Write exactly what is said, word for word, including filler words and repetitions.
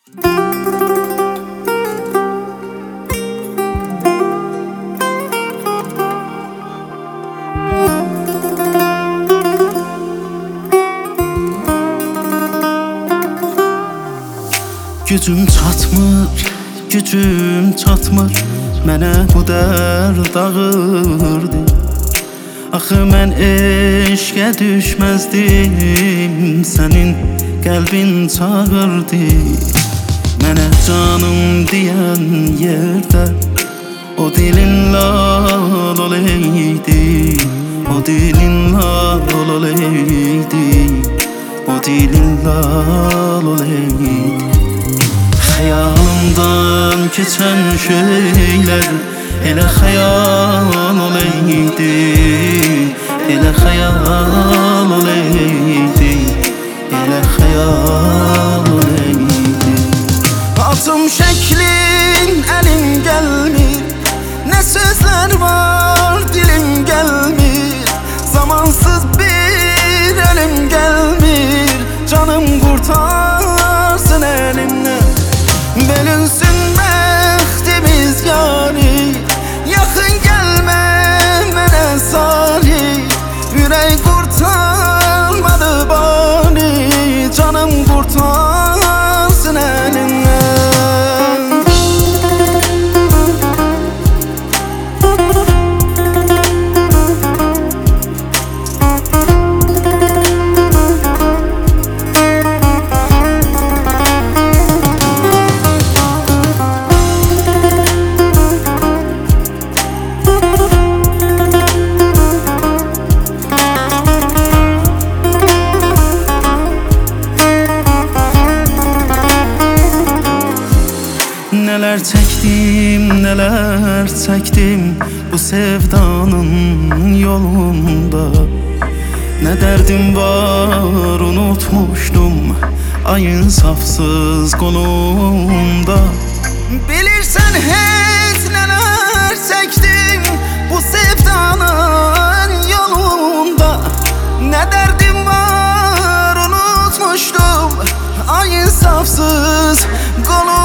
Gücüm çatmır, gücüm çatmır Mənə bu dərd ağırdı. Axı mən eşqə düşməzdim, sənin qəlbin çağırdı. Mənə canım deyən yerdə o dilin lal oleydi, o dilin lal oleydi, o dilin lal oleydi. Xəyalımdan keçən şeylər elə xəyal oleydi, elə xəyal oleydi, elə xəyal oleydi. Atım şəklin əlim gəlmir, nə sözlər var dilim gəlmir. Zamansız bir əlim gəlmir, canım qurtarsın əlimdən. Bölünsün bəxtimiz yani, yaxın gəlmə mənə salih. Ürək qurtarmadı bani, canım qurtarsın əlimdən. Neler çektim, neler çektim bu sevdanın yolunda. Ne derdim var unutmuştum ayın safsız kolunda. Bilirsen hiç neler çektim bu sevdanın yolunda. Ne derdim var unutmuştum ayın safsız kolunda.